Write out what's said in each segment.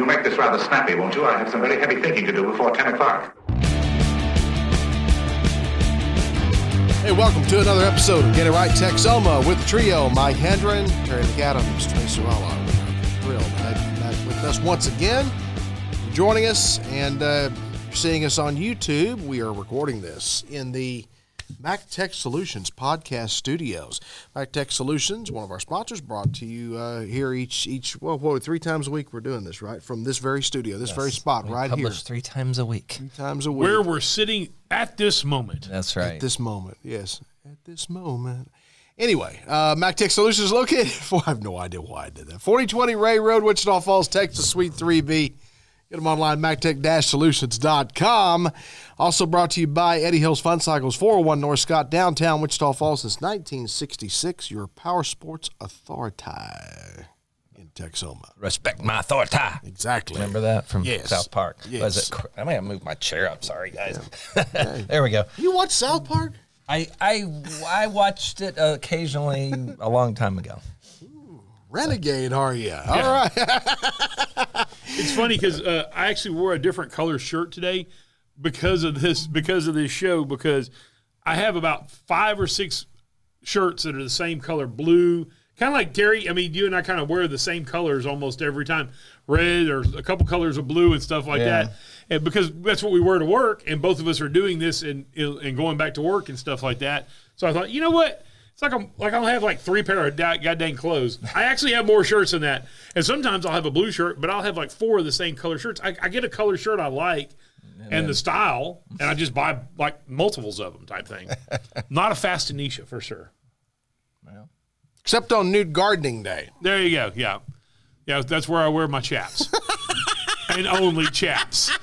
You make this rather snappy, won't you? I have some very heavy thinking to do before 10 o'clock. Hey, welcome to another episode of Get It Right Texoma with the trio, Mike Hendren, Terry McAdams, Tracy Rollo. We're thrilled to have you back with us once again. You're joining us, and you're seeing us on YouTube. We are recording this in the Mac Tech Solutions podcast studios. Mac Tech Solutions, one of our sponsors, brought to you here each 3 times a week we're doing this, right? From this very studio, this very spot right here. Publish 3 times a week. 3 times a week. Where we're sitting at this moment. That's right. At this moment, yes. At this moment. Anyway, Mac Tech Solutions is located, I have no idea why I did that, 4020 Ray Road, Wichita Falls, Texas, Suite 3B. Get them online, mactech-solutions.com. Also brought to you by Eddie Hills Fun Cycles, 401 North Scott, downtown Wichita Falls since 1966. Your power sports authority in Texoma. Respect my authority. Exactly. Remember that from Yes. South Park? Yes. Was it? I might have moved my chair up. Sorry, guys. Yeah. There we go. You watch South Park? I watched it occasionally a long time ago. Renegade, are you? All right. It's funny because I actually wore a different color shirt today because of this show, because I have about 5 or 6 shirts that are the same color, blue, kind of like Terry. I mean, you and I kind of wear the same colors almost every time, red or a couple colors of blue and stuff like that. And because that's what we wear to work, and both of us are doing this and going back to work and stuff like that. So I thought, you know what? It's like I'll have like 3 pair of goddamn clothes. I actually have more shirts than that. And sometimes I'll have a blue shirt, but I'll have like 4 of the same color shirts. I get a color shirt I like and the style, and I just buy like multiples of them type thing. Not a fashionista for sure. Well, Except on Nude Gardening Day. There you go. Yeah. Yeah, that's where I wear my chaps. And only chaps.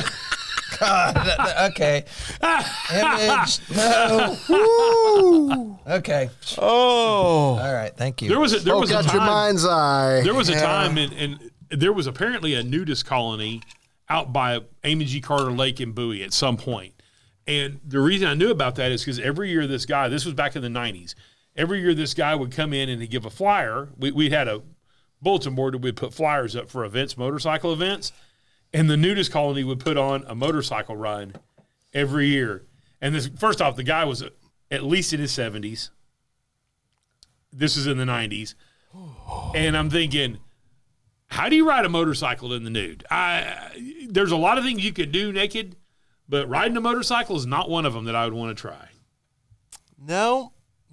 God, okay. Image, no. Woo! Okay. Oh. All right, thank you. There was a Got time, your mind's eye. There was a time, and there was apparently a nudist colony out by Amy G. Carter Lake in Bowie at some point. And the reason I knew about that is because every year this guy, this was back in the 90s, every year this guy would come in and he'd give a flyer. We had a bulletin board that we'd put flyers up for events, motorcycle events. And the nudist colony would put on a motorcycle run every year. And this, first off, the guy was at least in his 70s. This is in the 90s. And I'm thinking, how do you ride a motorcycle in the nude? There's a lot of things you could do naked, but riding a motorcycle is not one of them that I would want to try. No.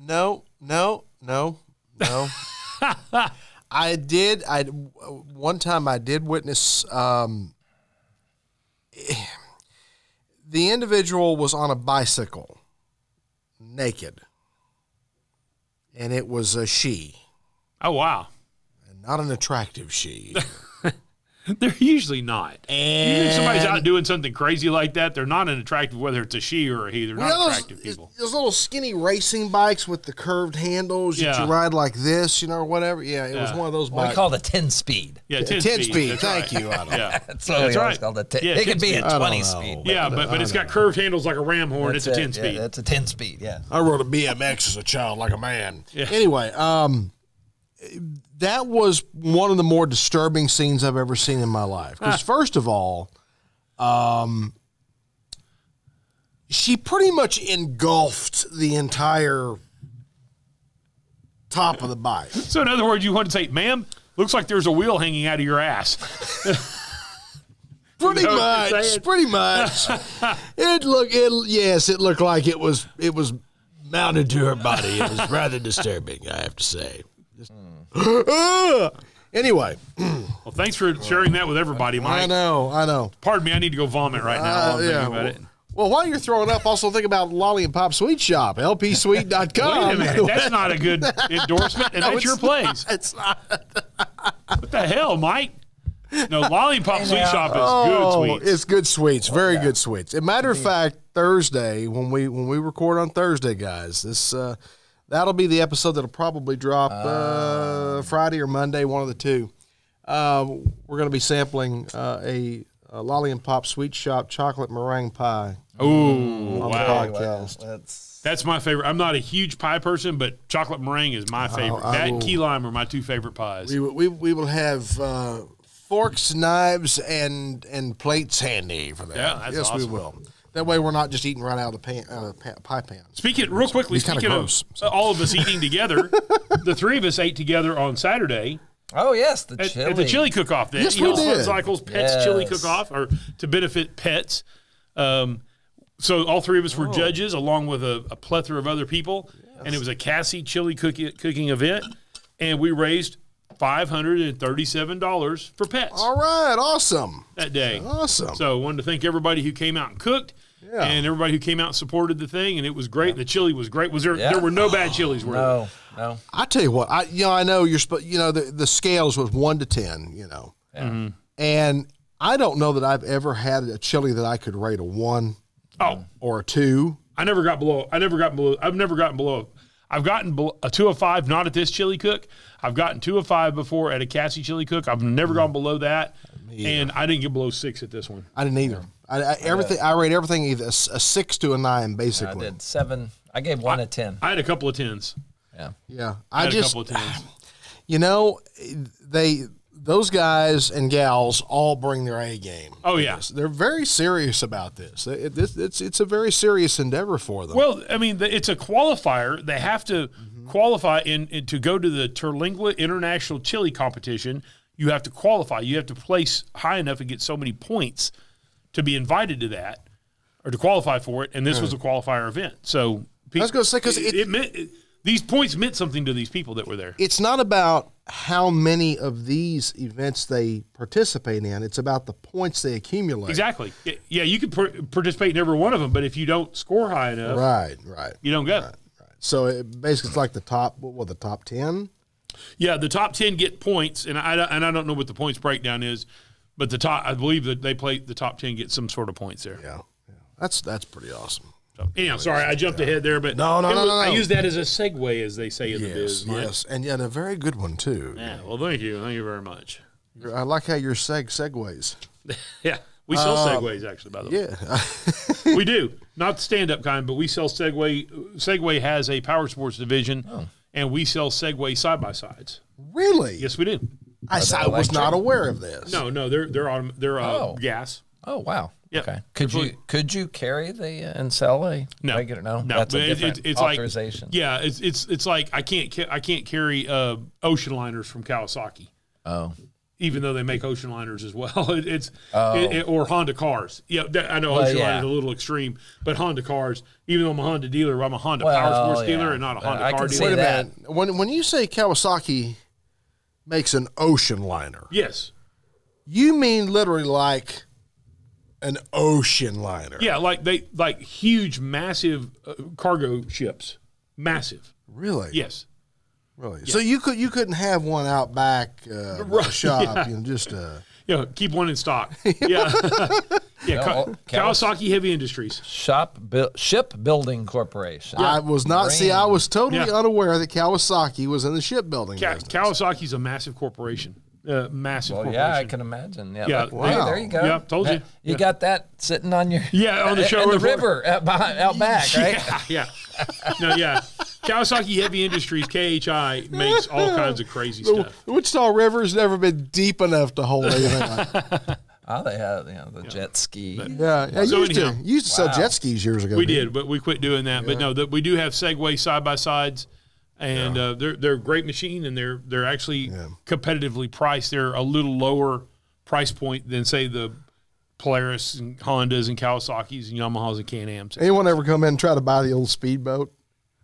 One time I did witness, the individual was on a bicycle, naked, and it was a she, Oh, wow. and not an attractive she. They're usually not. And Even if somebody's out doing something crazy like that, they're not an attractive, whether it's a she or a he. They're not attractive people. Those little skinny racing bikes with the curved handles that you ride like this, or whatever. Yeah, it was one of those What we bikes. call the 10-speed. Yeah, 10 speed. That's Thank right. you. I don't know. Yeah. That's what we always call the 10. Yeah, It could be a 10-speed. 20-speed. Yeah, but it's got curved handles like a ram horn. It's a 10-speed. That's a 10-speed, yeah. I rode a BMX as a child like a man. Yeah. Anyway, that was one of the more disturbing scenes I've ever seen in my life. Because first of all, she pretty much engulfed the entire top of the bike. So in other words, you want to say, ma'am, looks like there's a wheel hanging out of your ass. Pretty know what you're much. saying? Pretty much. It looked like it was mounted to her body. It was rather disturbing, I have to say. Anyway. Well, thanks for sharing that with everybody, Mike. I know. Pardon me, I need to go vomit right now while I'm thinking about it. Well, while you're throwing up, also think about Lolly and Pop Sweet Shop, lpsweet.com. Wait a minute, that's not a good endorsement, and that's your place. It's not. What the hell, Mike? No, Lollipop Sweet Shop is good sweets. It's good sweets, very good sweets. As a matter of fact, Thursday, when we record on Thursday, guys, this that'll be the episode that'll probably drop Friday or Monday, one of the two. We're going to be sampling a Lolly and Pop Sweet Shop chocolate meringue pie. Ooh, on wow. the podcast. Well, That's my favorite. I'm not a huge pie person, but chocolate meringue is my favorite. That and key lime are my two favorite pies. We will have forks, knives, and plates handy for that. Yeah, that's yes, we awesome. will. That way, we're not just eating right out of the pie pan. Real quickly, It's kinda speaking gross, of all of us eating together, the three of us ate together on Saturday Oh yes, at the chili cook-off. The Yes, Eddie Hill's we Fun did. Cycles Pets Yes. Chili Cook-Off, or to benefit pets. So all three of us were judges, along with a plethora of other people, and it was a Cassie chili cooking event, and we raised $537 for pets All right, awesome. that day. Awesome. So I wanted to thank everybody who came out and cooked, Yeah. and everybody who came out and supported the thing, and it was great. The chili was great. Was there? Yeah. There were no bad chilies, were there? No. I tell you what, I know you're supposed. The scales was 1 to 10. And I don't know that I've ever had a chili that I could rate a 1 or a 2. I've never gotten below. I've gotten a 2 of 5, not at this chili cook. I've gotten 2 of 5 before at a Cassie chili cook. I've never gone below that, and I didn't get below 6 at this one. I didn't either. I rate everything either a 6 to a 9, basically. I did 7. I gave 1 a 10. I had a couple of 10s. Yeah, I had a couple of 10s. Those guys and gals all bring their A game. Oh yeah. They're very serious about this. It's a very serious endeavor for them. Well, I mean, it's a qualifier. They have to qualify in to go to the Terlingua International Chili Competition. You have to qualify. You have to place high enough and get so many points to be invited to that or to qualify for it. And this was a qualifier event. So I was going to say, because these points meant something to these people that were there. it's not about how many of these events they participate in. It's about the points they accumulate. Exactly. Yeah, you can participate in every one of them, but if you don't score high enough, Right. you don't go. Right. So basically, it's like the top 10? Yeah, the top 10 get points, and I don't know what the points breakdown is, but I believe that the top 10 get some sort of points there. Yeah. That's pretty awesome. So, anyhow, sorry, I jumped ahead there, but No. I use that as a segue, as they say in the biz. Mike. Yes, and a very good one too. Yeah, well, thank you very much. I like how your segues. Yeah, we sell Segways, actually, by the way. Yeah. We do. Not the stand-up kind, but we sell Segway. Segway has a power sports division, and we sell Segway side-by-sides. Really? Yes, we do. I was electric? not aware of this. No, they're gas. Oh wow. Yep. Okay. Could you carry and sell a regular? No. That's a but different it's authorization. Like, yeah, it's like I can't carry ocean liners from Kawasaki. Oh. Even though they make ocean liners as well, or Honda cars. Yeah, I know Well, ocean yeah. liners are a little extreme, but Honda cars. Even though I'm a Honda dealer, I'm a Honda power sports dealer and not a Honda I car can dealer. see Wait a that. minute. When you say Kawasaki makes an ocean liner, Yes. you mean literally like an ocean liner? Yeah, like huge, massive cargo ships. Massive. Really? Yes. Really. So you couldn't have one out back shop, yeah. just Yeah, keep one in stock. Yeah. Yeah, No, Kawasaki Heavy Industries. Shipbuilding Corporation. I was not. See, I was totally Yeah. unaware that Kawasaki was in the shipbuilding business. Kawasaki's a massive corporation. Massive Well, corporation. yeah, I can imagine. Yeah. Yeah. Look, Wow. there you go. Yeah, told you. You Yeah. got that sitting on your Yeah, on the show in the report. river out back, right? Yeah. No, yeah. Kawasaki Heavy Industries, KHI, makes all kinds of crazy The stuff. Wichita River's never been deep enough to hold anything like that. Oh, they have the jet ski. Yeah, So used anyhow. to sell jet skis years ago. We didn't did, but we quit doing that. But no, we do have Segway side-by-sides, and they're a great machine, and they're actually competitively priced. They're a little lower price point than, say, the Polaris and Hondas and Kawasaki's and Yamahas and Can-Ams. Anyone ever come in and try to buy the old speedboat?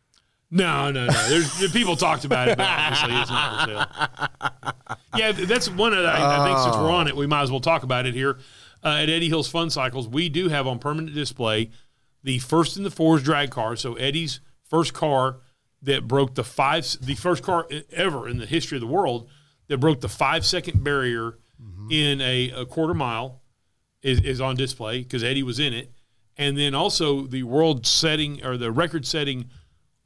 No. There's people talked about it, but obviously it's not for sale. Yeah, that's one of the. I think since we're on it, we might as well talk about it here. At Eddie Hill's Fun Cycles, we do have on permanent display the first in the fours drag car. So Eddie's first car that broke the first car ever in the history of the world that broke the 5-second barrier in a quarter mile is on display because Eddie was in it, and then also the record-setting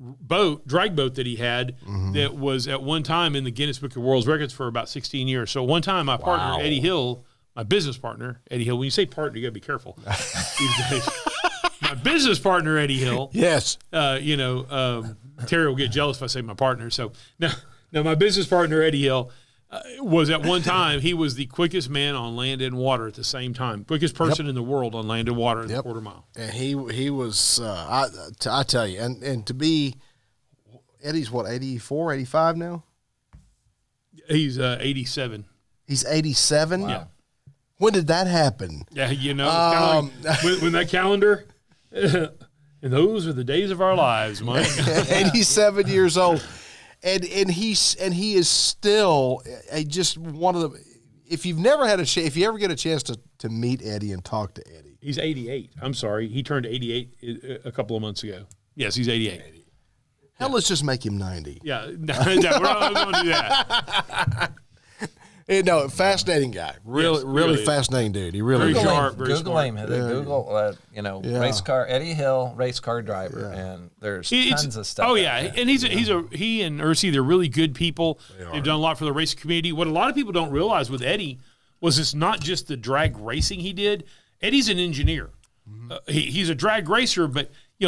drag boat that he had that was at one time in the Guinness Book of World Records for about 16 years. So one time my partner, Eddie Hill, my business partner, Eddie Hill, when you say partner, you got to be careful these days. My business partner, Eddie Hill. Yes. Terry will get jealous if I say my partner. So now my business partner, Eddie Hill, was at one time, he was the quickest man on land and water at the same time. Quickest person in the world on land and water in the quarter mile. And he was, I tell you, and to be, Eddie's what, 84, 85 now? He's 87. He's 87? Wow. Yeah. When did that happen? Yeah, you know, it's kinda like when that calendar, and those are the days of our lives, Mike. 87 years old. And he is still just one of the. If you've never had if you ever get a chance to meet Eddie and talk to Eddie, He's 88. I'm sorry, he turned 88 a couple of months ago. Yes, he's 88. hell, let's just make him 90. Yeah, no, we're not going to do that. No, fascinating guy. Really fascinating dude. He really Very is. sharp. Very Google smart. him. Google, race car Eddie Hill, race car driver, and there's tons of stuff. Oh yeah, and he and Ursi, they're really good people. They've done a lot for the racing community. What a lot of people don't realize with Eddie was it's not just the drag racing he did. Eddie's an engineer. He's a drag racer, but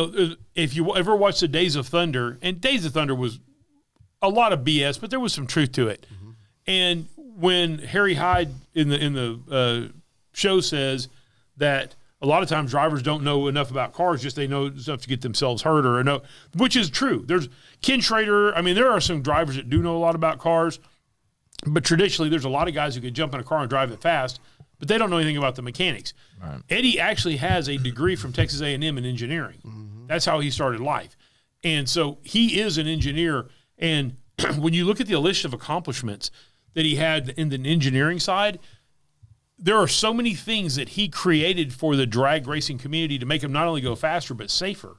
if you ever watch the Days of Thunder, and Days of Thunder was a lot of BS, but there was some truth to it. And when Harry Hyde in the show says that a lot of times drivers don't know enough about cars, just they know enough to get themselves hurt which is true. There's Ken Schrader. I mean, there are some drivers that do know a lot about cars, but traditionally there's a lot of guys who could jump in a car and drive it fast, but they don't know anything about the mechanics. Right. Eddie actually has a degree from Texas A&M in engineering. That's how he started life. And so he is an engineer. And when you look at the list of accomplishments that he had in the engineering side, there are so many things that he created for the drag racing community to make them not only go faster, but safer.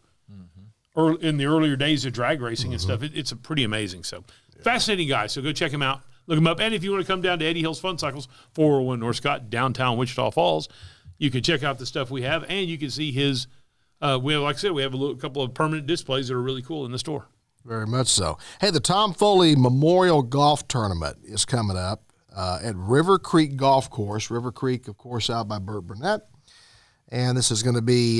Or in the earlier days of drag racing and stuff. It's a pretty amazing. So fascinating guy. So go check him out. Look him up. And if you want to come down to Eddie Hill's Fun Cycles, 401 North Scott, downtown Wichita Falls, you can check out the stuff we have, and you can see his, we have a couple of permanent displays that are really cool in the store. Very much so. Hey, the Tom Foley Memorial Golf Tournament is coming up at River Creek Golf Course. River Creek, of course, out by Burt Burnett. And this is going to be,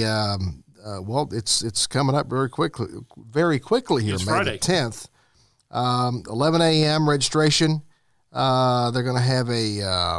it's coming up very quickly here, It's May Friday. the 10th. 11 a.m. registration. They're going to have a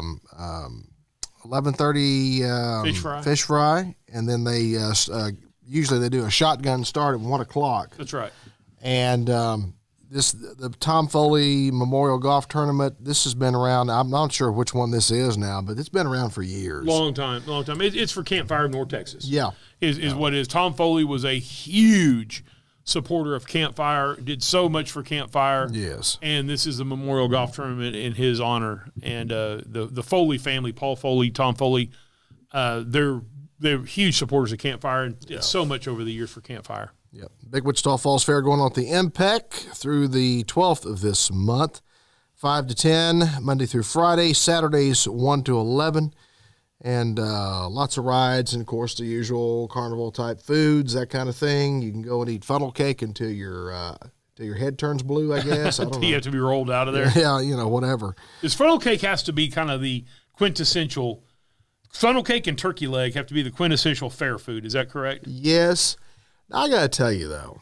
11:30 fish fry, and then they usually they do a shotgun start at 1 o'clock. That's right. And the Tom Foley Memorial Golf Tournament, this has been around. I'm not sure which one this is now, but it's been around for years. Long time. It's for Campfire North Texas. Yeah. Is what it is. Tom Foley was a huge supporter of Campfire, did so much for Campfire. Yes. And this is the Memorial Golf Tournament in his honor. And the Foley family, Paul Foley, Tom Foley, they're huge supporters of Campfire and did so much over the years for Campfire. Yep. Big Wichita Falls Fair going on at the MPEC through the 12th of this month, 5 to 10, Monday through Friday, Saturdays 1 to 11, and lots of rides and, of course, the usual carnival-type foods, that kind of thing. You can go and eat funnel cake until your head turns blue, I guess. I don't know. You have to be rolled out of there. Yeah, whatever. This funnel cake has to be kind of the quintessential – funnel cake and turkey leg have to be the quintessential fair food. Is that correct? Yes. I got to tell you, though,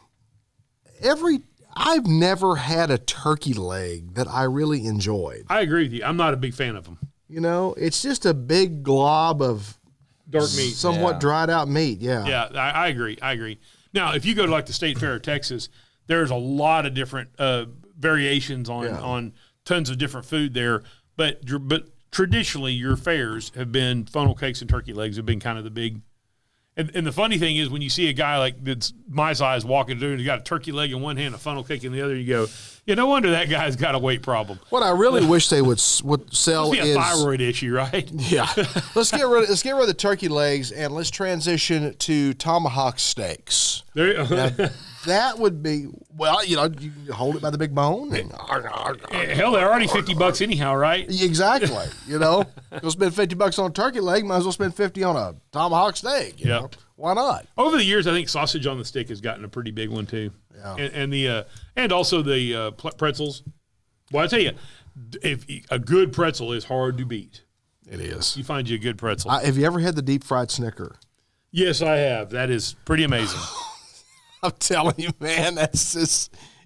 I've never had a turkey leg that I really enjoyed. I agree with you. I'm not a big fan of them. It's just a big glob of Dark meat. somewhat dried out meat. Yeah. Yeah, I agree. Now, if you go to like the State Fair of Texas, there's a lot of different variations on tons of different food there. But traditionally, your fairs have been funnel cakes and turkey legs have been kind of the big. And the funny thing is when you see a guy like that's my size walking through and he's got a turkey leg in one hand, a funnel cake in the other, you go, no wonder that guy's got a weight problem. What I really wish they would sell Must be is a thyroid issue, right? Yeah. Let's get rid of the turkey legs and let's transition to tomahawk steaks. That would be you hold it by the big bone. And, hell, they're already $50 anyhow, right? Exactly. Go spend $50 on a turkey leg, might as well spend $50 on a tomahawk steak. You know? Why not? Over the years, I think sausage on the stick has gotten a pretty big one too. Yeah. And also the pretzels. Well, I tell you, if a good pretzel is hard to beat. It is. You find you a good pretzel. Have you ever had the deep fried Snicker? Yes, I have. That is pretty amazing. I'm telling you, man, that's just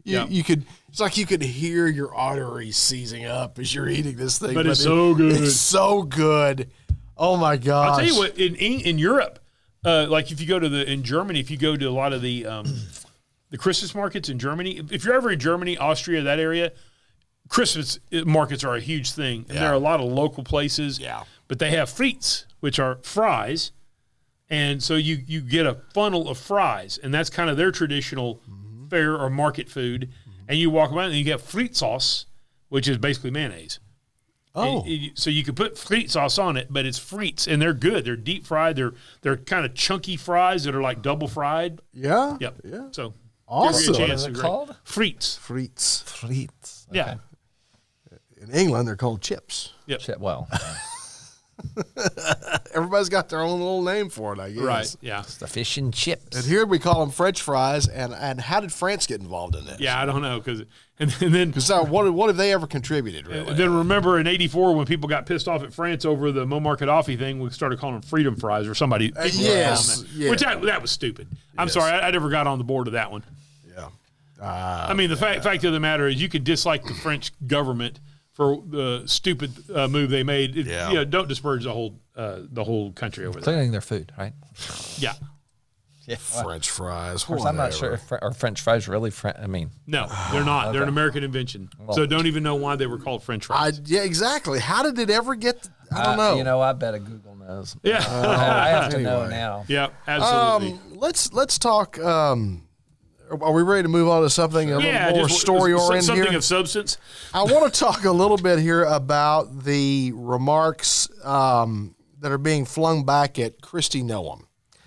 You could. It's like you could hear your arteries seizing up as you're eating this thing. But it's so good. It's so good. Oh my gosh! I'll tell you what. In Europe, like if you go to in Germany, if you go to a lot of the Christmas markets in Germany, if you're ever in Germany, Austria, that area, Christmas markets are a huge thing. And there are a lot of local places. Yeah. But they have frites, which are fries. And so you get a funnel of fries, and that's kind of their traditional fare or market food. And you walk around and you get frit sauce, which is basically mayonnaise. Oh. So you can put frit sauce on it, but it's frites, and they're good. They're deep fried. They're kind of chunky fries that are like double fried. Yeah. Yep. Yeah. So Awesome. What is it called? Frites. Frites. Frites. Okay. Yeah. In England, they're called chips. Yep. Well, Everybody's got their own little name for it, I guess. Right. Yeah. it's the fish and chips. And here we call them French fries. And how did France get involved in this? Yeah, I don't know and then What have they ever contributed? Really? then remember in '84 when people got pissed off at France over the Muammar Gaddafi thing, we started calling them freedom fries or somebody. Yes. Yeah. Which that was stupid. I'm sorry, I never got on the board of that one. Yeah. I mean, the fact of the matter is, you could dislike the French government for the stupid move they made. Don't disparage the whole country over there. Cleaning their food, right? Yeah. French fries. Of course, I'm not sure if are French fries really French. I mean, No, they're not. They're an American invention. So don't even know why they were called French fries. Yeah, exactly. How did it ever get? I don't know. I bet a Google knows. Yeah. I have to know Anyway. now. Yeah, absolutely. Let's talk. Are we ready to move on to something a little more story oriented something here? of substance. I want to talk a little bit here about the remarks that are being flung back at Kristi Noem.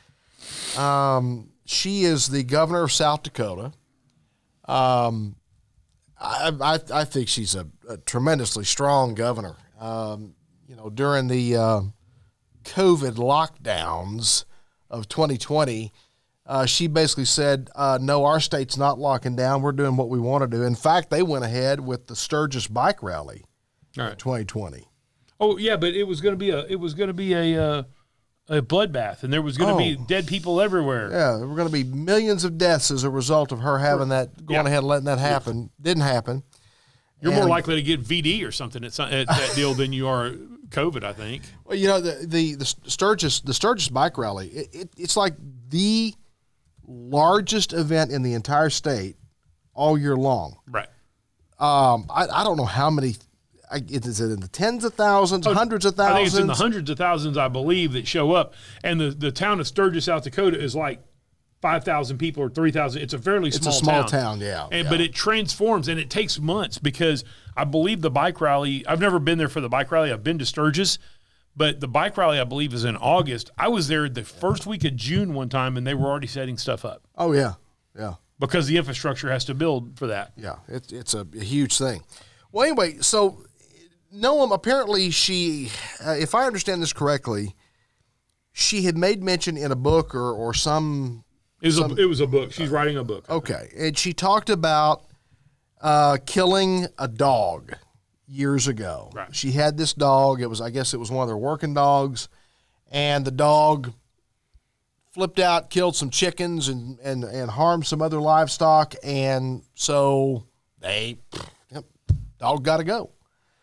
She is the governor of South Dakota. I think she's a tremendously strong governor. During the COVID lockdowns of 2020, she basically said, no, our state's not locking down. We're doing what we want to do. In fact, they went ahead with the Sturgis bike rally in 2020. Oh yeah, but it was going to be a bloodbath, and there was going to be dead people everywhere. Yeah, there were going to be millions of deaths as a result of her having that, going ahead and letting that happen. Didn't happen. You're more likely to get VD or something at that deal than you are COVID, I think. Well, the Sturgis bike rally, it's like the largest event in the entire state all year long. Right. I don't know how many. Is it in the tens of thousands, hundreds of thousands? I think it's in the hundreds of thousands, I believe, that show up. And the town of Sturgis, South Dakota, is like 5,000 people or 3,000. It's a fairly small town. It's a small town, yeah. But it transforms, and it takes months because I believe the bike rally, I've never been there for the bike rally. I've been to Sturgis, but the bike rally, I believe, is in August. I was there the first week of June one time, and they were already setting stuff up. Oh, yeah, yeah. Because the infrastructure has to build for that. Yeah, it's a huge thing. Well, anyway, so Noem, apparently she, if I understand this correctly, she had made mention in a book or some... It was a book. She's writing a book. Okay, and she talked about killing a dog years ago. Right. She had this dog. I guess it was one of their working dogs, and the dog flipped out, killed some chickens, and harmed some other livestock, and so dog got to go.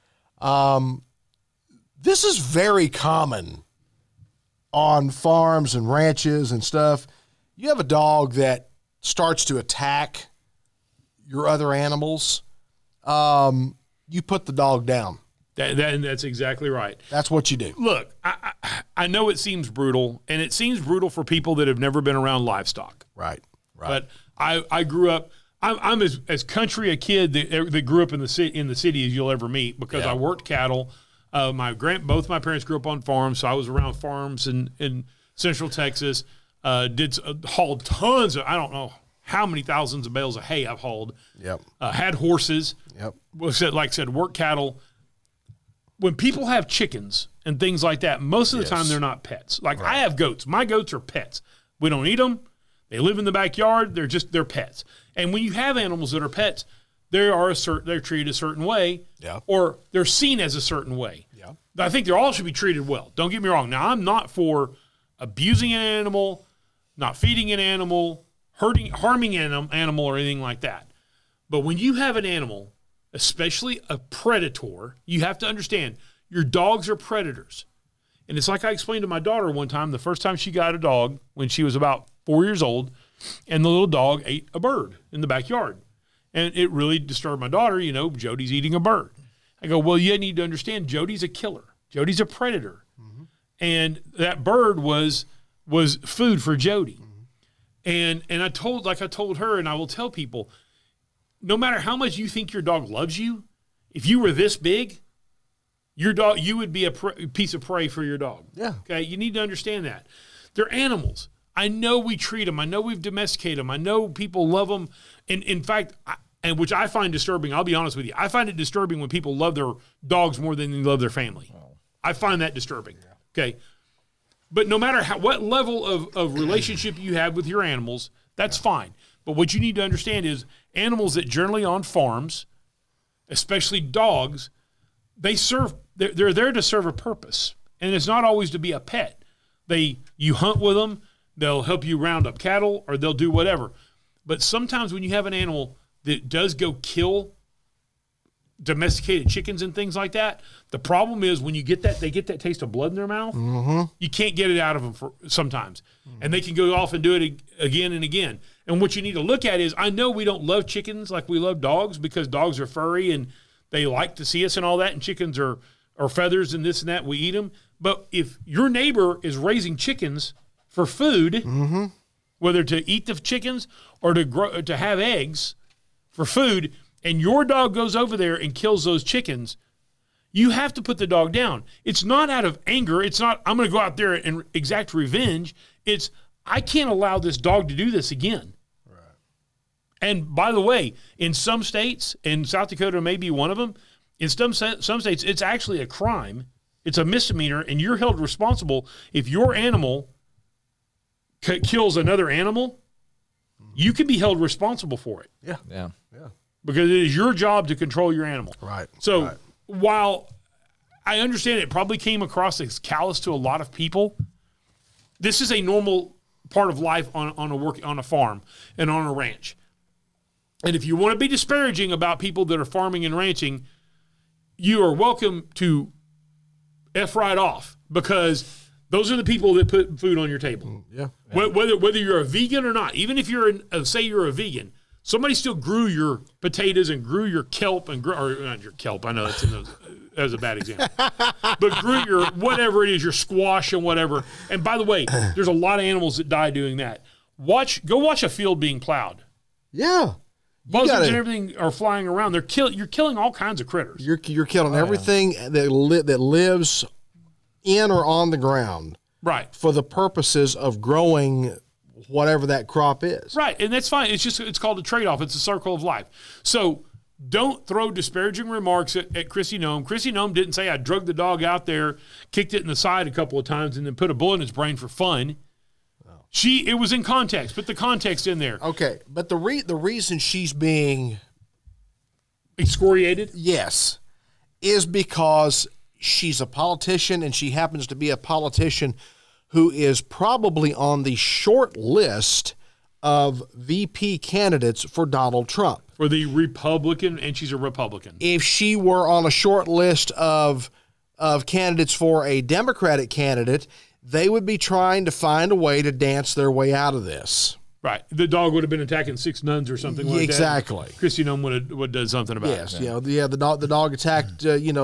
This is very common on farms and ranches and stuff. You have a dog that starts to attack your other animals. You put the dog down. That's exactly right. That's what you do. Look, I know it seems brutal, and it seems brutal for people that have never been around livestock. Right. But I grew up. I'm as country a kid that grew up in the city as you'll ever meet because I worked cattle. Both my parents grew up on farms, so I was around farms in Central Texas. Hauled tons of, I don't know how many thousands of bales of hay I've hauled. Yep. Had horses. Yep. Like I said, work cattle. When people have chickens and things like that, most of the time they're not pets. Like I have goats. My goats are pets. We don't eat them. They live in the backyard. They're pets. And when you have animals that are pets, they're treated a certain way, or they're seen as a certain way. Yeah. I think they all should be treated well. Don't get me wrong. Now, I'm not for abusing an animal, not feeding an animal, harming an animal, or anything like that. But when you have an animal, especially a predator, you have to understand your dogs are predators. And it's like I explained to my daughter one time, the first time she got a dog when she was about 4 years old, and the little dog ate a bird in the backyard. And it really disturbed my daughter. You know, Jody's eating a bird. I go, well, you need to understand Jody's a killer. Jody's a predator. Mm-hmm. And that bird was food for Jody. Mm-hmm. And I told her, and I will tell people, no matter how much you think your dog loves you, if you were this big, your dog, you would be a piece of prey for your dog. Yeah. Okay. You need to understand that. They're animals. I know we treat them. I know we've domesticated them. I know people love them. And in fact, and which I find disturbing, I'll be honest with you, I find it disturbing when people love their dogs more than they love their family. Oh. I find that disturbing. Yeah. Okay. But no matter what level of relationship you have with your animals, that's fine. But what you need to understand is animals that generally on farms, especially dogs, they're there to serve a purpose. And it's not always to be a pet. You hunt with them, they'll help you round up cattle, or they'll do whatever. But sometimes when you have an animal that does go kill domesticated chickens and things like that, the problem is when they get that taste of blood in their mouth, mm-hmm. you can't get it out of them sometimes. Mm-hmm. And they can go off and do it again and again. And what you need to look at is, I know we don't love chickens like we love dogs, because dogs are furry and they like to see us and all that, and chickens are feathers and this and that, we eat them. But if your neighbor is raising chickens for food, mm-hmm. whether to eat the chickens or to have eggs for food, and your dog goes over there and kills those chickens, you have to put the dog down. It's not out of anger. It's not, I'm going to go out there and exact revenge. It's, I can't allow this dog to do this again. Right. And by the way, in some states, in South Dakota may be one of them, in some states, it's actually a crime. It's a misdemeanor, and you're held responsible if your animal kills another animal. You can be held responsible for it. Yeah. Yeah. Yeah. Because it is your job to control your animal. Right. So while I understand it probably came across as callous to a lot of people, this is a normal part of life on a farm and on a ranch. And if you want to be disparaging about people that are farming and ranching, you are welcome to F right off, because those are the people that put food on your table. Yeah. Whether you're a vegan or not, even if say you're a vegan, somebody still grew your potatoes and grew your kelp or not your kelp. I know that was a bad example, but grew your whatever it is, your squash and whatever. And by the way, there's a lot of animals that die doing that. Go watch a field being plowed. Yeah. Buzzards and everything are flying around. You're killing all kinds of critters. You're killing everything that lives in or on the ground, right? For the purposes of growing whatever that crop is, right? And that's fine. It's called a trade-off. It's a circle of life. So don't throw disparaging remarks at Chrissy Nome. Chrissy Nome didn't say I drugged the dog out there, kicked it in the side a couple of times, and then put a bullet in its brain for fun. It was in context. Put the context in there. Okay, but the reason she's being excoriated, yes, is because she's a politician, and she happens to be a politician who is probably on the short list of VP candidates for Donald Trump. For the Republican, and she's a Republican. If she were on a short list of candidates for a Democratic candidate, they would be trying to find a way to dance their way out of this. Right. The dog would have been attacking 6 nuns or something like exactly. that. Exactly. Chrissy Nome would have done something about it. Yes. The dog attacked,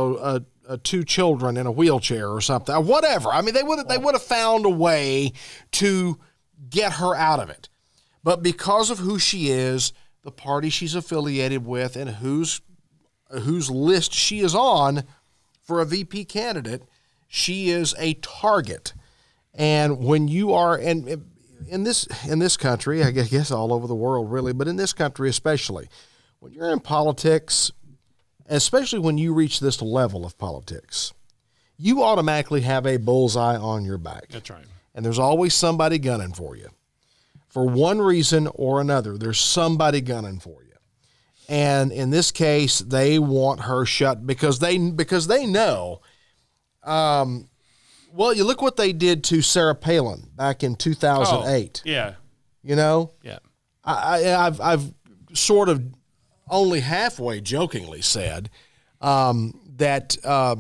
2 children in a wheelchair or something, or whatever. I mean, they would have found a way to get her out of it. But because of who she is, the party she's affiliated with, and whose list she is on for a VP candidate, she is a target. And when you are in this country, I guess all over the world really, but in this country especially, when you're in politics, especially when you reach this level of politics, you automatically have a bullseye on your back. That's right. And there's always somebody gunning for you. For one reason or another, there's somebody gunning for you. And in this case, they want her shut because they know. Well, you look what they did to Sarah Palin back in 2008. Yeah. You know? Yeah. I've sort of only halfway jokingly said that,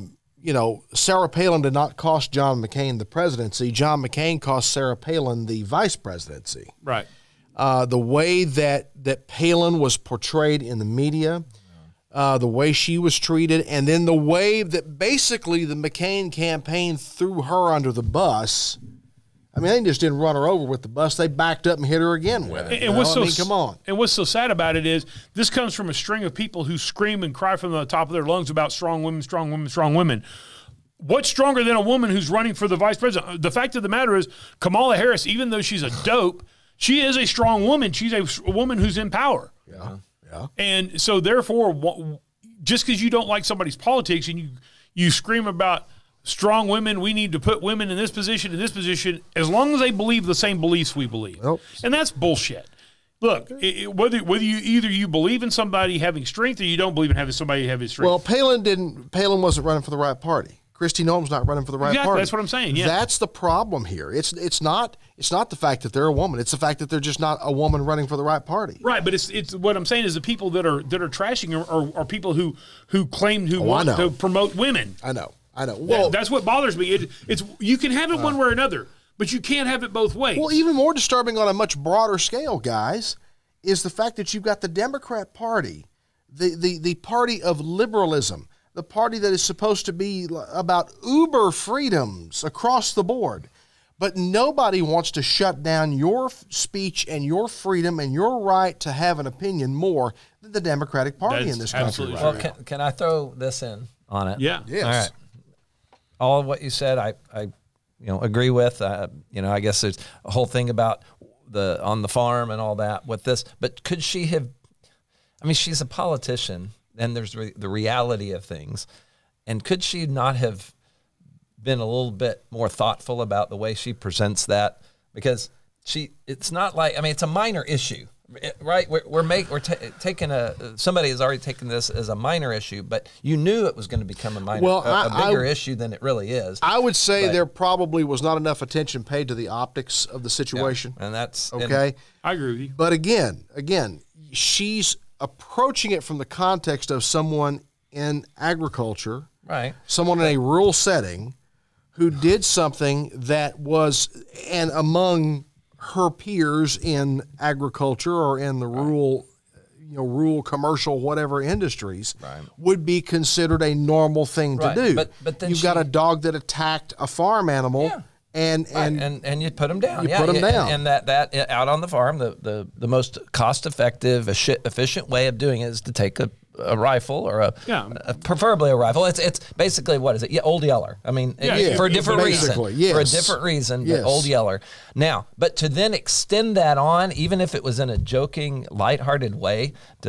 Sarah Palin did not cost John McCain the presidency. John McCain cost Sarah Palin the vice presidency. Right. The way that Palin was portrayed in the media, the way she was treated, and then the way that basically the McCain campaign threw her under the bus. I mean, they just didn't run her over with the bus. They backed up and hit her again with it. Come on. And what's so sad about it is this comes from a string of people who scream and cry from the top of their lungs about strong women, strong women, strong women. What's stronger than a woman who's running for the vice president? The fact of the matter is Kamala Harris, even though she's a dope, she is a strong woman. She's a woman who's in power. Yeah. And so therefore, just because you don't like somebody's politics and you scream about strong women, we need to put women in this position, as long as they believe the same beliefs we believe. Nope. And that's bullshit. Look, whether you believe in somebody having strength or you don't believe in having somebody having strength. Well, Palin wasn't running for the right party. Kristi Noem's not running for the right party. That's what I'm saying. Yeah. That's the problem here. It's not the fact that they're a woman. It's the fact that they're just not a woman running for the right party. Right, but it's what I'm saying is the people that are trashing are people who claim want to promote women. I know. Well, that's what bothers me. It's you can have it one way or another, but you can't have it both ways. Well, even more disturbing on a much broader scale, guys, is the fact that you've got the Democrat Party, the party of liberalism, the party that is supposed to be about uber freedoms across the board. But nobody wants to shut down your speech and your freedom and your right to have an opinion more than the Democratic Party in this country. Well, can I throw this in on it? Yeah. Yes. All right. All of what you said, I agree with. I guess there's a whole thing about on the farm and all that with this. But could she have? I mean, she's a politician, and there's the reality of things. And could she not have been a little bit more thoughtful about the way she presents that? Because it's not like, I mean, it's a minor issue, right? We're taking somebody has already taken this as a minor issue, but you knew it was going to become a bigger issue than it really is. I would say there probably was not enough attention paid to the optics of the situation. Yeah, and that's okay. I agree with you. But again, she's approaching it from the context of someone in agriculture, right? Someone in a rural setting who did something that was, and among her peers in agriculture or in the rural commercial whatever industries, would be considered a normal thing to do. But then you've got a dog that attacked a farm animal. Yeah. And you put them down. Put them down. And that out on the farm, the most cost-effective, efficient way of doing it is to take a rifle or preferably a rifle. It's basically, what is it? Yeah, Old Yeller. I mean, for a different reason. Yes. For a different reason, but Old Yeller. Now, but to then extend that on, even if it was in a joking, lighthearted way,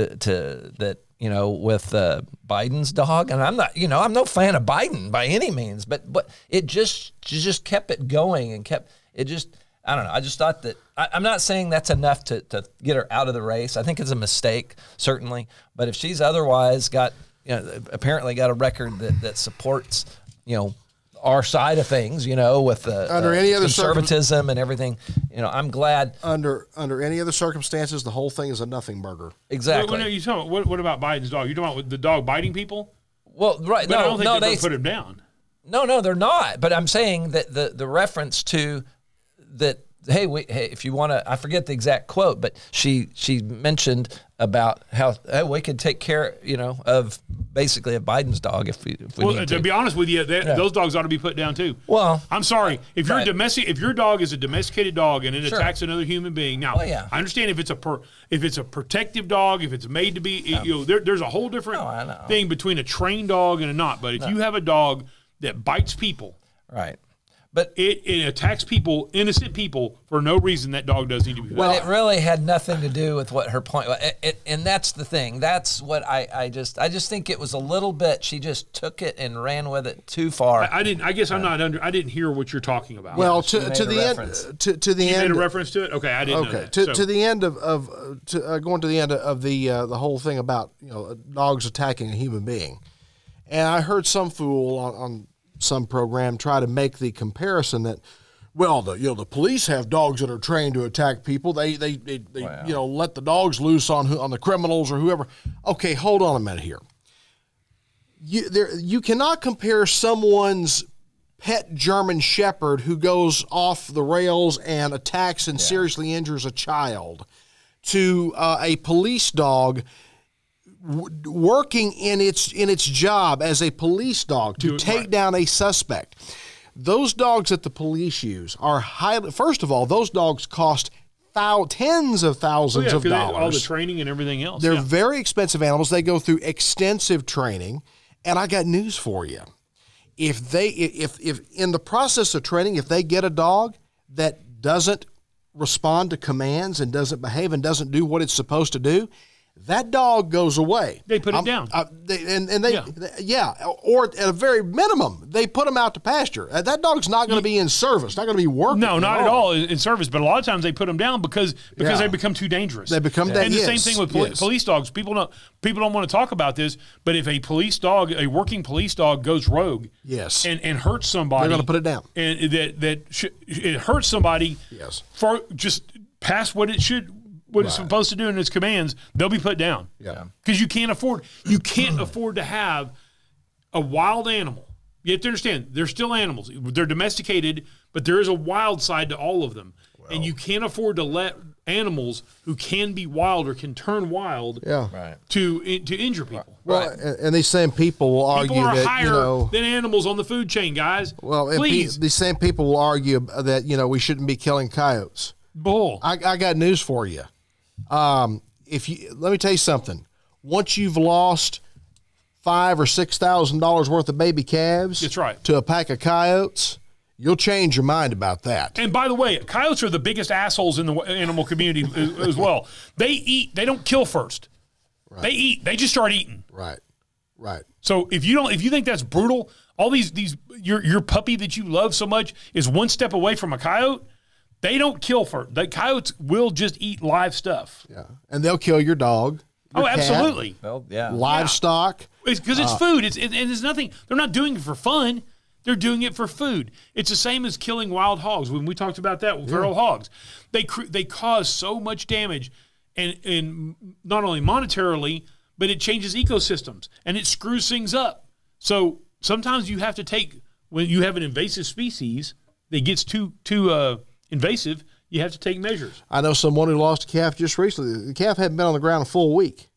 with Biden's dog, and I'm no fan of Biden by any means, but it just kept it going and I don't know. I just thought that I'm not saying that's enough to get her out of the race. I think it's a mistake, certainly. But if she's otherwise apparently got a record that supports, our side of things, with under any other conservatism and everything, I'm glad. Under any other circumstances, the whole thing is a nothing burger. Exactly. What about Biden's dog? You talking about the dog biting people? Well, right. But I don't think they put him down. No, they're not. But I'm saying that the reference to that. Hey, if you want to, I forget the exact quote, but she mentioned about how we could take care, of basically Biden's dog if we need to. To be honest with you, those dogs ought to be put down too. Well, I'm sorry if you're if your dog is a domesticated dog and it attacks another human being. Now, I understand if it's a protective dog, if it's made to be, there's a whole different thing between a trained dog and a not. But if you have a dog that bites people, right. But it attacks people, innocent people, for no reason. That dog does need to be. Well, it really had nothing to do with what her point was, and that's the thing. That's what I just think it was a little bit. She just took it and ran with it too far. I didn't. I guess I'm not under. I didn't hear what you're talking about. Well, to the end. To the end. You made a reference to it. Okay, I didn't. Okay, to the end of going to the end of the whole thing about dogs attacking a human being, and I heard some fool on some program try to make the comparison that well, the police have dogs that are trained to attack people. They let the dogs loose on the criminals or whoever. Okay, hold on a minute here. You cannot compare someone's pet German Shepherd who goes off the rails and attacks and seriously injures a child to a police dog working in its job as a police dog to take down a suspect. Those dogs that the police use are highly. First of all, those dogs cost tens of thousands of dollars. All the training and everything else. They're very expensive animals. They go through extensive training. And I got news for you. If in the process of training, if they get a dog that doesn't respond to commands and doesn't behave and doesn't do what it's supposed to do, that dog goes away. They put it down. Or at a very minimum, they put them out to pasture. That dog's not going to be in service, not going to be working. No, not at all in service. But a lot of times they put them down because they become too dangerous. They become dangerous. And the same thing with police dogs. People don't want to talk about this, but if a working police dog goes rogue, and hurts somebody, they're going to put it down. And it hurts somebody, for just past what it should. What it's supposed to do in its commands, they'll be put down. Yeah. Because you can't afford to have a wild animal. You have to understand, they're still animals. They're domesticated, but there is a wild side to all of them. Well, and you can't afford to let animals who can be wild or can turn wild to injure people. Well, and these same people will argue people are that higher than animals on the food chain, guys. Well, please. These same people will argue that we shouldn't be killing coyotes. Bull. I got news for you. Let me tell you something. Once you've lost $5,000 or $6,000 worth of baby calves, that's right, to a pack of coyotes, you'll change your mind about that. And by the way, coyotes are the biggest assholes in the animal community as well. They eat. They don't kill first. Right. They eat. They just start eating. Right. So if you think that's brutal, all these your puppy that you love so much is one step away from a coyote. They don't kill first. The coyotes will just eat live stuff. Yeah, and they'll kill your dog. Your cat, absolutely. Well, yeah. Livestock. Because it's food. And there's nothing. They're not doing it for fun. They're doing it for food. It's the same as killing wild hogs. When we talked about that with feral hogs, they cause so much damage, and not only monetarily, but it changes ecosystems and it screws things up. So sometimes you have to take, when you have an invasive species that gets too invasive, you have to take measures. I know someone who lost a calf just recently. The calf hadn't been on the ground a full week,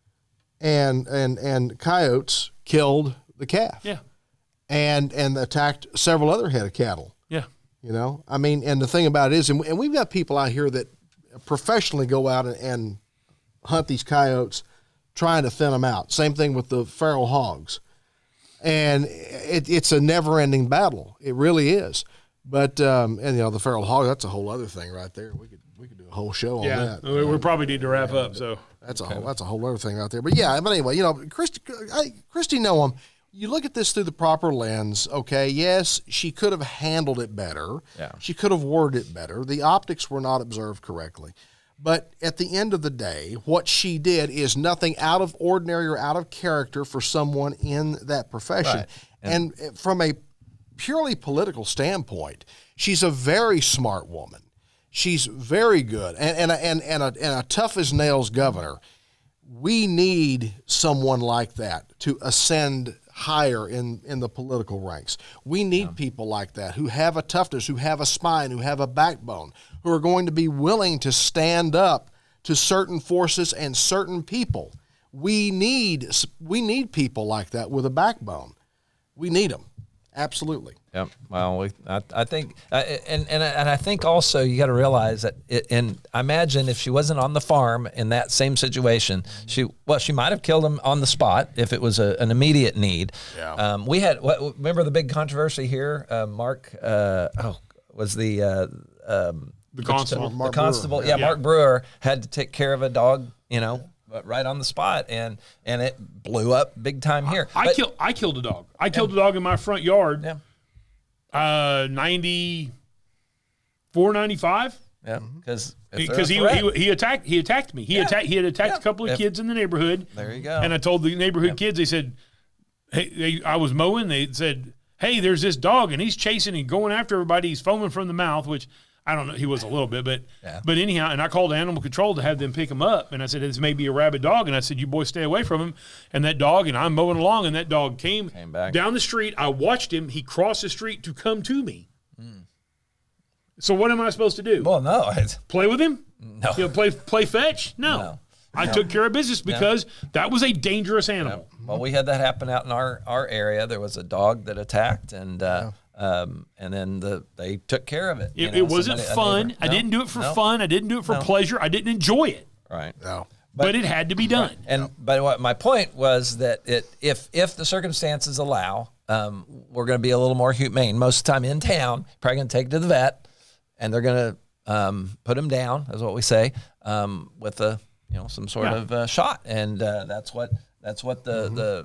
and coyotes killed the calf. Yeah, and attacked several other head of cattle. Yeah, I mean, and the thing about it is, and we've got people out here that professionally go out and hunt these coyotes, trying to thin them out. Same thing with the feral hogs, and it's a never-ending battle. It really is. But the feral hog, that's a whole other thing right there. We could do a whole show on that. We probably need to wrap up. So that's a whole other thing right there. But anyway, Kristi Noem, you look at this through the proper lens. Okay, yes, she could have handled it better. Yeah. She could have worded it better. The optics were not observed correctly. But at the end of the day, what she did is nothing out of ordinary or out of character for someone in that profession. Right. And from a purely political standpoint, she's a very smart woman. She's very good and a tough as nails governor. We need someone like that to ascend higher in the political ranks. We need people like that who have a toughness, who have a spine, who have a backbone, who are going to be willing to stand up to certain forces and certain people. We need people like that with a backbone. We need them. Absolutely. Yeah. Well, I think, and I think also you got to realize that. And I imagine if she wasn't on the farm in that same situation, she might have killed him on the spot if it was an immediate need. Yeah. We had remember the big controversy here. Mark was the constable. Mark constable. Brewer. Yeah, Mark Brewer had to take care of a dog. Right on the spot, and it blew up big time here. I killed a dog. I killed a dog in my front yard. Yeah. 94, 95. Yeah, because he attacked me. He had attacked a couple of kids in the neighborhood. There you go. And I told the neighborhood kids. They said, "Hey, I was mowing." They said, hey, there's this dog and he's chasing and going after everybody. He's foaming from the mouth, which I don't know. He was a little bit, but anyhow, and I called animal control to have them pick him up. And I said, this may be a rabid dog. And I said, you boys stay away from him. And that dog, and I'm mowing along, and that dog came back down the street. I watched him. He crossed the street to come to me. So what am I supposed to do? Well, no. Play with him? No. You know, play fetch? No. I took care of business because that was a dangerous animal. Well, we had that happen out in our area. There was a dog that attacked, and then they took care of it. It wasn't fun. I didn't do it for fun. I didn't do it for pleasure. I didn't enjoy it. Right. No. But it had to be done. But what my point was that if the circumstances allow, we're going to be a little more humane. Most of the time in town, probably going to take it to the vet, and they're going to put him down, is what we say, with some sort of shot, and that's what the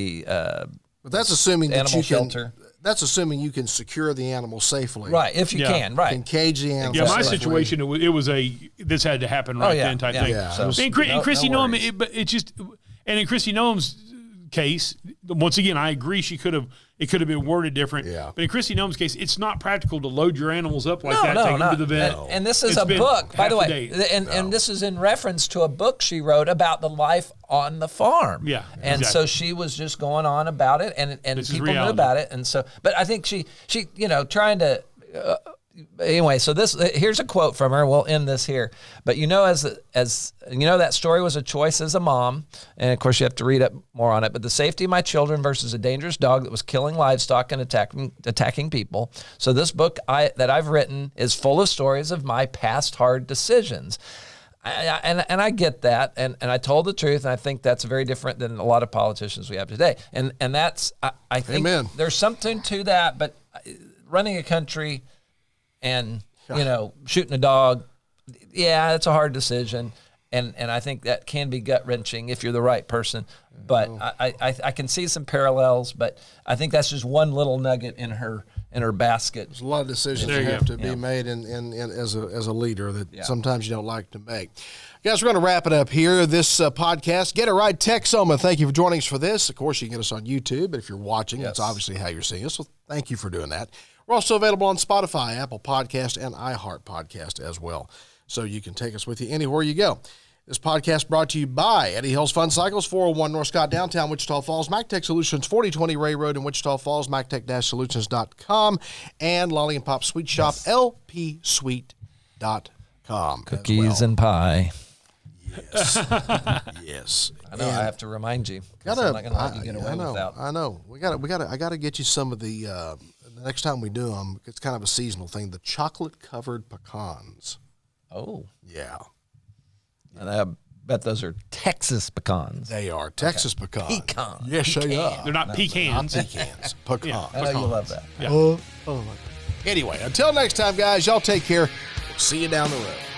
But that's assuming that animal you shelter. That's assuming you can secure the animal safely. Right, if you can, right. Can cage the animal. Yeah, my safely. situation, it was this had to happen right then type thing. Yeah. So, And Chrissy Noam, and in Chrissy Noam's case, once again, I agree it could have been worded different. Yeah. But in Chrissy Noam's case, it's not practical to load your animals up like that, take them to the vet. And this is It's a been book, by the half a way, day. and this is in reference to a book she wrote about the life on the farm. Yeah, and so she was just going on about it, and This is people knew reality. about it, and so. But I think she trying to. Anyway, so here's a quote from her. We'll end this here. But as that story was a choice as a mom, and of course you have to read up more on it. But the safety of my children versus a dangerous dog that was killing livestock and attacking people. So this book that I've written is full of stories of my past hard decisions. And I get that, and I told the truth, and I think that's very different than a lot of politicians we have today. And that's I think Amen. There's something to that, but running a country and shooting a dog, it's a hard decision, and I think that can be gut wrenching if you're the right person. But I can see some parallels, but I think that's just one little nugget in her basket. There's a lot of decisions There that you have go. to be made in as a leader that sometimes you don't like to make. Guys, we're going to wrap it up here. This podcast, Get It Right Texoma. Thank you for joining us for this. Of course, you can get us on YouTube, but if you're watching, that's obviously how you're seeing us. So thank you for doing that. We're also available on Spotify, Apple Podcast, and iHeart Podcast as well. So you can take us with you anywhere you go. This podcast brought to you by Eddie Hills Fun Cycles, 401 North Scott, downtown Wichita Falls, MacTech Solutions, 4020 Ray Road in Wichita Falls, MacTech-Solutions.com, and Lolly and Pop Sweet Shop, LPSweet.com. Cookies and pie. Yes. I know. I have to remind you. I'm not going to let you get away without. I know. I got to get you some of the next time we do them. It's kind of a seasonal thing. The chocolate covered pecans. Oh, Yeah, and I bet those are Texas pecans. they are Texas pecans. Pecans. Yes, they are. They're not pecans. Pecans. Pecans. I know you love that. Anyway, until next time, guys. Y'all take care. We'll see you down the road.